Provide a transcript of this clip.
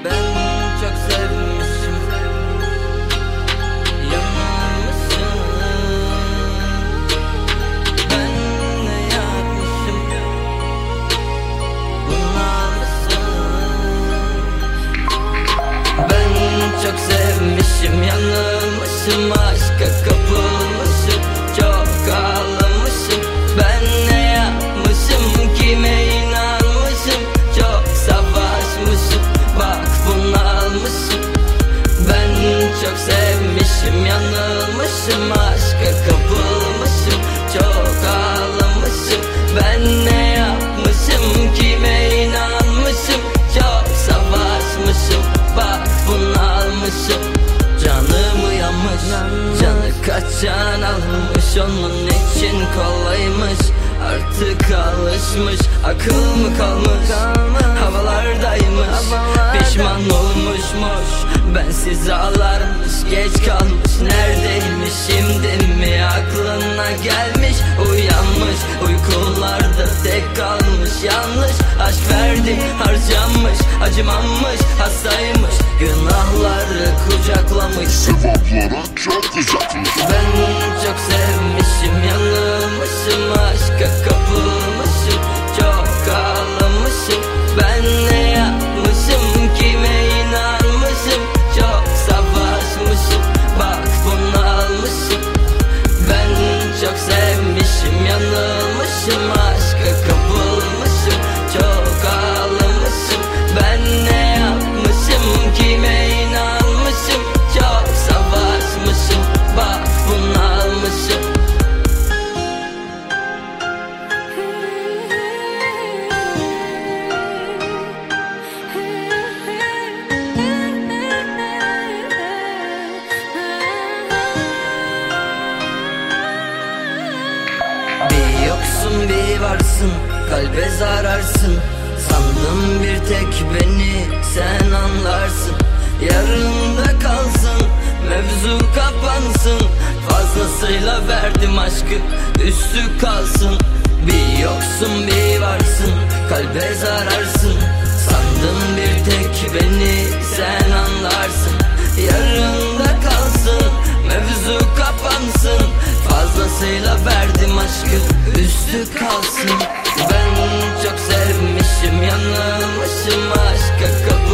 Ben çok sevmişim, yanılmışım. Ben ne yapmışım, bunalmışım. Ben çok sevmişim, yanılmışım. Aşka kapılmışım, çok ağlamışım. Ben ne yapmışım, kime inanmışım? Çok savaşmışım, bak bunalmışım. Ben çok sevmişim, yanılmışım. Aşka kapılmışım, çok ağlamışım. Ben ne yapmışım, kime inanmışım? Çok savaşmışım, bak bunalmışım. Canım uyanmış, canı kaçan almış. Onun için kolaymış, artık alışmış. Akıl mı kalmış, havalardaymış. Pişman olmuşmuş, bensiz ağlarmış. Geç kalmış, neredeymiş, şimdi mi aklına gelmiş? Uyanmış, uykularda tek kalmış. Yanlış aşk verdi, harcanmış. Acımamış, hastaymış, günahları kucaklamış. Sevaplara çok uzakmış. Ben çok sevmişim, yanılmışım. Aşka kapılmışım, çok ağlamışım. Ben ne yapmışım, kime inanmışım? Çok savaşmışım, bak bunalmışım. Ben çok sevmişim, yanılmışım. Aşka kapılmışım, çok ağlamışım. Ben ne yapmışım, kime inanmışım? Çok savaşmışım, bak bunalmışım. Bir yoksun bir varsın, kalbe zararsın. Sandım bir tek beni sen anlarsın. Yarında kalsın, mevzu kapansın. Fazlasıyla verdim aşkı, üstü kalsın. Bir yoksun bir varsın, kalbe zararsın. Sandım bir tek beni sen anlarsın. Yarında kalsın, mevzu kapansın. Fazlasıyla verdim aşkı, üstü kalsın. Ben çok sevmişim, yanılmışım. Aşka